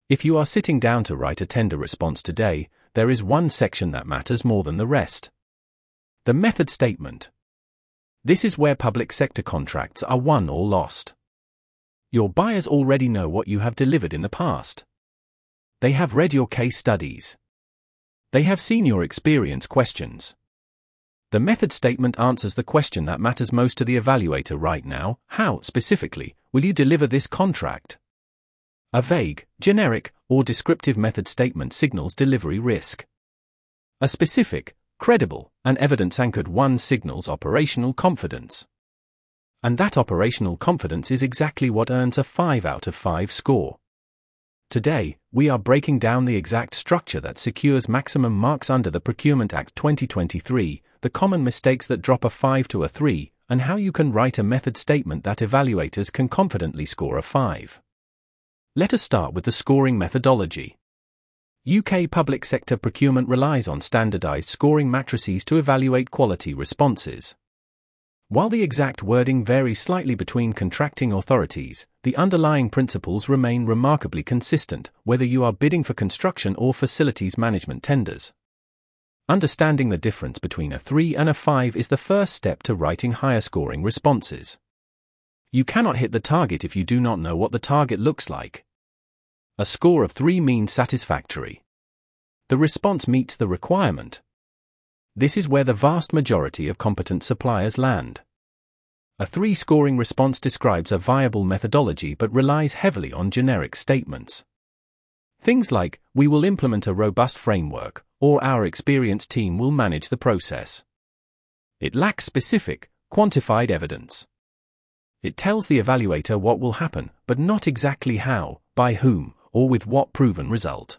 If you are sitting down to write a tender response today, there is one section that matters more than the rest. The method statement. This is where public sector contracts are won or lost. Your buyers already know what you have delivered in the past. They have read your case studies. They have seen your experience questions. The method statement answers the question that matters most to the evaluator right now: how, specifically, will you deliver this contract? A vague, generic, or descriptive method statement signals delivery risk. A specific, credible, and evidence-anchored one signals operational confidence. And that operational confidence is exactly what earns a 5 out of 5 score. Today, we are breaking down the exact structure that secures maximum marks under the Procurement Act 2023, the common mistakes that drop a 5 to a 3, and how you can write a method statement that evaluators can confidently score a 5. Let us start with the scoring methodology. UK public sector procurement relies on standardized scoring matrices to evaluate quality responses. While the exact wording varies slightly between contracting authorities, the underlying principles remain remarkably consistent, whether you are bidding for construction or facilities management tenders. Understanding the difference between a 3 and a 5 is the first step to writing higher scoring responses. You cannot hit the target if you do not know what the target looks like. A score of 3 means satisfactory. The response meets the requirement. This is where the vast majority of competent suppliers land. A 3 scoring response describes a viable methodology but relies heavily on generic statements. Things like, "We will implement a robust framework," or "Our experienced team will manage the process." It lacks specific, quantified evidence. It tells the evaluator what will happen, but not exactly how, by whom, or with what proven result.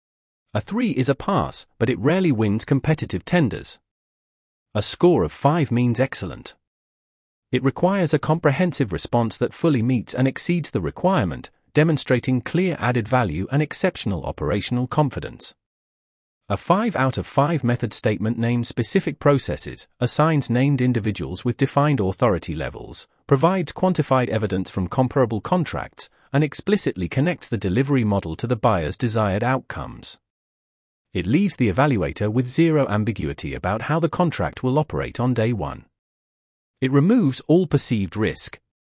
A 3 is a pass, but it rarely wins competitive tenders. A score of 5 means excellent. It requires a comprehensive response that fully meets and exceeds the requirement, demonstrating clear added value and exceptional operational confidence. A 5 out of 5 method statement names specific processes, assigns named individuals with defined authority levels, provides quantified evidence from comparable contracts, and explicitly connects the delivery model to the buyer's desired outcomes. It leaves the evaluator with zero ambiguity about how the contract will operate on day one. It removes all perceived risk.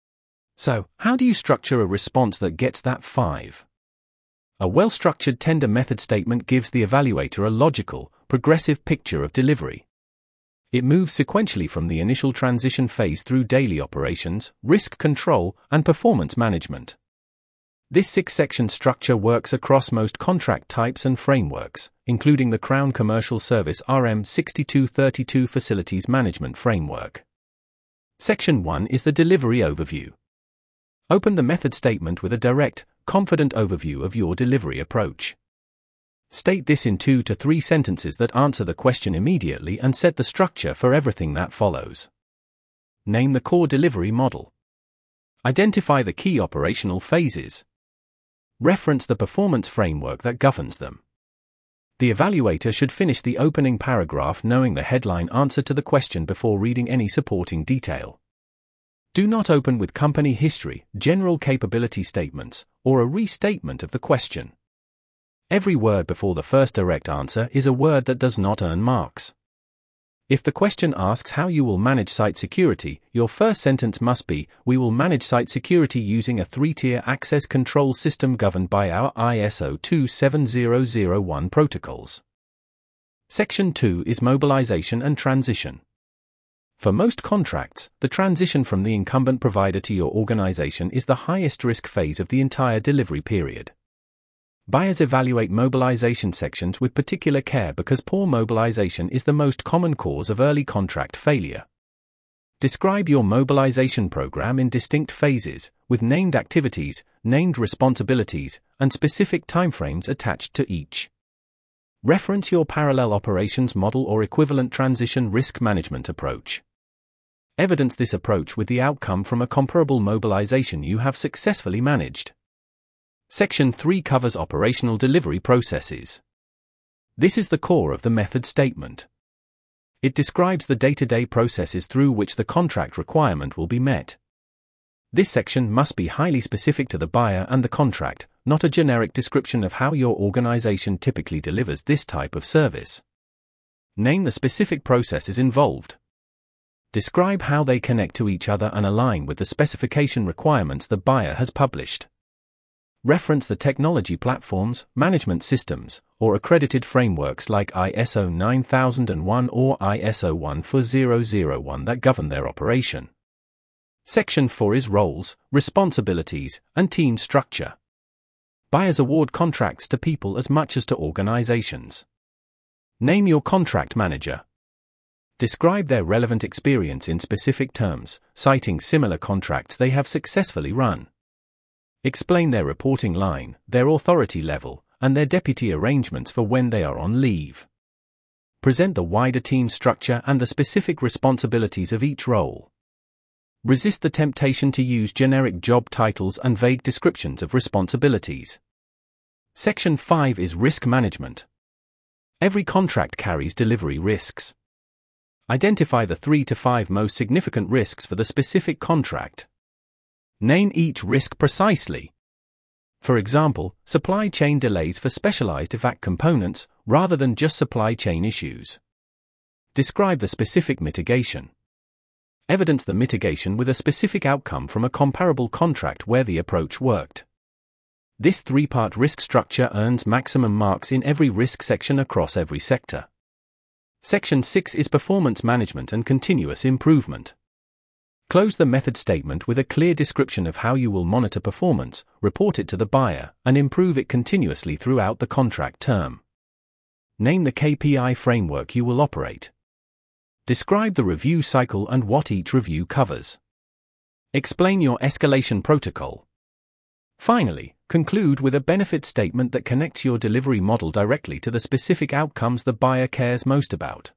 So, how do you structure a response that gets that 5? A well-structured tender method statement gives the evaluator a logical, progressive picture of delivery. It moves sequentially from the initial transition phase through daily operations, risk control, and performance management. This 6-section structure works across most contract types and frameworks, including the Crown Commercial Service RM 6232 Facilities Management Framework. Section 1 is the delivery overview. Open the method statement with a direct, confident overview of your delivery approach. State this in 2 to 3 sentences that answer the question immediately and set the structure for everything that follows. Name the core delivery model. Identify the key operational phases. Reference the performance framework that governs them. The evaluator should finish the opening paragraph knowing the headline answer to the question before reading any supporting detail. Do not open with company history, general capability statements, or a restatement of the question. Every word before the first direct answer is a word that does not earn marks. If the question asks how you will manage site security, your first sentence must be, "We will manage site security using a 3-tier access control system governed by our ISO 27001 protocols." Section 2 is mobilization and transition. For most contracts, the transition from the incumbent provider to your organization is the highest risk phase of the entire delivery period. Buyers evaluate mobilization sections with particular care because poor mobilization is the most common cause of early contract failure. Describe your mobilization program in distinct phases, with named activities, named responsibilities, and specific timeframes attached to each. Reference your parallel operations model or equivalent transition risk management approach. Evidence this approach with the outcome from a comparable mobilization you have successfully managed. Section 3 covers operational delivery processes. This is the core of the method statement. It describes the day-to-day processes through which the contract requirement will be met. This section must be highly specific to the buyer and the contract, not a generic description of how your organization typically delivers this type of service. Name the specific processes involved. Describe how they connect to each other and align with the specification requirements the buyer has published. Reference the technology platforms, management systems, or accredited frameworks like ISO 9001 or ISO 14001 that govern their operation. Section 4 is roles, responsibilities, and team structure. Buyers award contracts to people as much as to organizations. Name your contract manager. Describe their relevant experience in specific terms, citing similar contracts they have successfully run. Explain their reporting line, their authority level, and their deputy arrangements for when they are on leave. Present the wider team structure and the specific responsibilities of each role. Resist the temptation to use generic job titles and vague descriptions of responsibilities. Section 5 is risk management. Every contract carries delivery risks. Identify the 3 to 5 most significant risks for the specific contract. Name each risk precisely. For example, supply chain delays for specialized EVAC components, rather than just supply chain issues. Describe the specific mitigation. Evidence the mitigation with a specific outcome from a comparable contract where the approach worked. This 3-part risk structure earns maximum marks in every risk section across every sector. Section 6 is performance management and continuous improvement. Close the method statement with a clear description of how you will monitor performance, report it to the buyer, and improve it continuously throughout the contract term. Name the KPI framework you will operate. Describe the review cycle and what each review covers. Explain your escalation protocol. Finally, conclude with a benefit statement that connects your delivery model directly to the specific outcomes the buyer cares most about.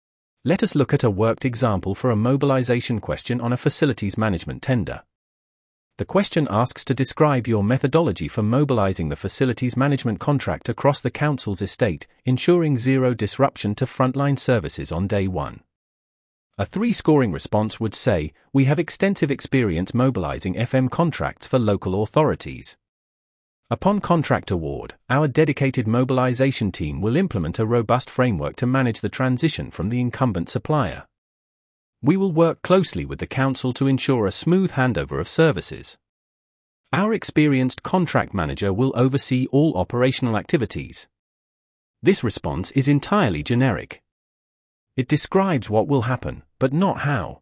Let us look at a worked example for a mobilization question on a facilities management tender. The question asks to describe your methodology for mobilizing the facilities management contract across the council's estate, ensuring zero disruption to frontline services on day one. A 3-scoring response would say, "We have extensive experience mobilizing FM contracts for local authorities. Upon contract award, our dedicated mobilization team will implement a robust framework to manage the transition from the incumbent supplier. We will work closely with the council to ensure a smooth handover of services. Our experienced contract manager will oversee all operational activities." This response is entirely generic. It describes what will happen, but not how.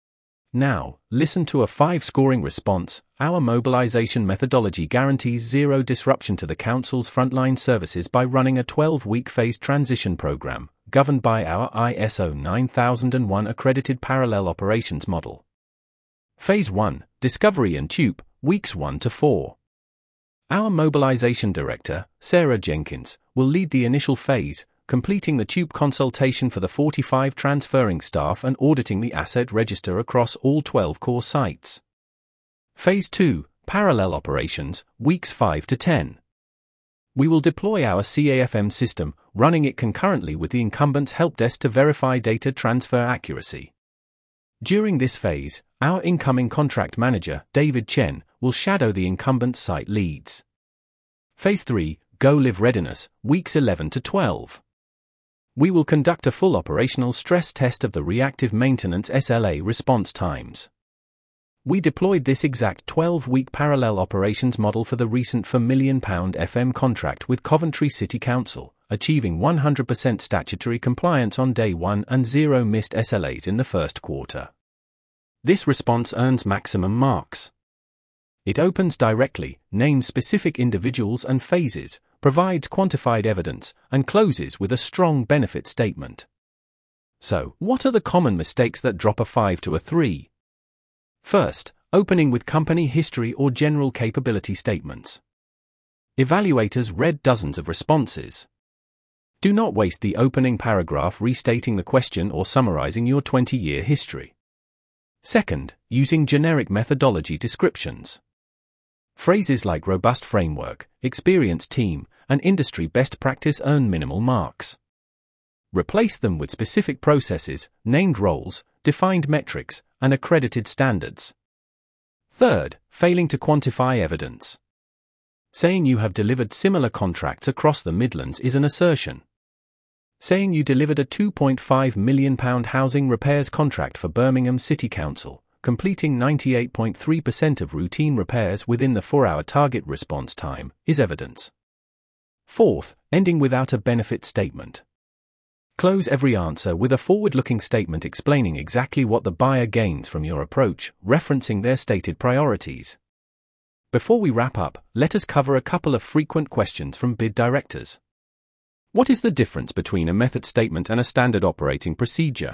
Now, listen to a 5-scoring response. Our mobilization methodology guarantees zero disruption to the council's frontline services by running a 12-week phased transition program, governed by our ISO 9001 accredited parallel operations model. Phase 1, Discovery and TUPE, weeks 1 to 4. Our mobilization director, Sarah Jenkins, will lead the initial phase, completing the TUPE consultation for the 45 transferring staff and auditing the asset register across all 12 core sites. Phase 2, Parallel Operations, weeks 5 to 10. We will deploy our CAFM system, running it concurrently with the incumbent's help desk to verify data transfer accuracy. During this phase, our incoming contract manager, David Chen, will shadow the incumbent's site leads. Phase 3, Go Live Readiness, weeks 11 to 12. We will conduct a full operational stress test of the reactive maintenance SLA response times. We deployed this exact 12-week parallel operations model for the recent £4 million FM contract with Coventry City Council, achieving 100% statutory compliance on day one and 0 missed SLAs in the first quarter. This response earns maximum marks. It opens directly, names specific individuals and phases, provides quantified evidence, and closes with a strong benefit statement. So, what are the common mistakes that drop a 5 to a 3? First, opening with company history or general capability statements. Evaluators read dozens of responses. Do not waste the opening paragraph restating the question or summarizing your 20-year history. Second, using generic methodology descriptions. Phrases like robust framework, experienced team, and industry best practice earn minimal marks. Replace them with specific processes, named roles, defined metrics, and accredited standards. Third, failing to quantify evidence. Saying you have delivered similar contracts across the Midlands is an assertion. Saying you delivered a £2.5 million housing repairs contract for Birmingham City Council, completing 98.3% of routine repairs within the 4-hour target response time, is evidence. Fourth, ending without a benefit statement. Close every answer with a forward-looking statement explaining exactly what the buyer gains from your approach, referencing their stated priorities. Before we wrap up, let us cover a couple of frequent questions from bid directors. What is the difference between a method statement and a standard operating procedure?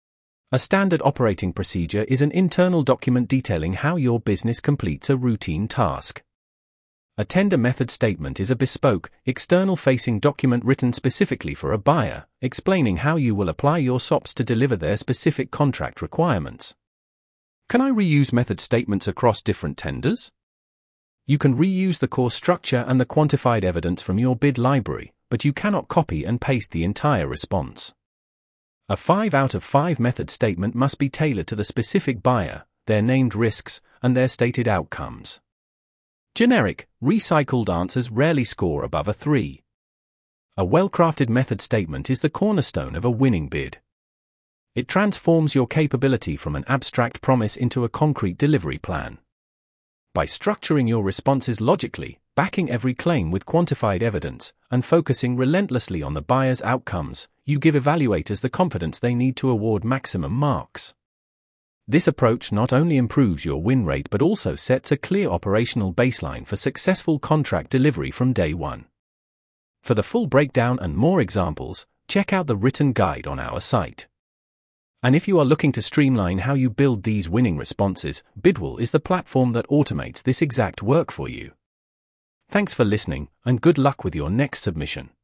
A standard operating procedure is an internal document detailing how your business completes a routine task. A tender method statement is a bespoke, external-facing document written specifically for a buyer, explaining how you will apply your SOPs to deliver their specific contract requirements. Can I reuse method statements across different tenders? You can reuse the core structure and the quantified evidence from your bid library, but you cannot copy and paste the entire response. A 5 out of 5 method statement must be tailored to the specific buyer, their named risks, and their stated outcomes. Generic, recycled answers rarely score above a 3. A well-crafted method statement is the cornerstone of a winning bid. It transforms your capability from an abstract promise into a concrete delivery plan. By structuring your responses logically, backing every claim with quantified evidence, and focusing relentlessly on the buyer's outcomes, you give evaluators the confidence they need to award maximum marks. This approach not only improves your win rate but also sets a clear operational baseline for successful contract delivery from day one. For the full breakdown and more examples, check out the written guide on our site. And if you are looking to streamline how you build these winning responses, Bidwell is the platform that automates this exact work for you. Thanks for listening, and good luck with your next submission.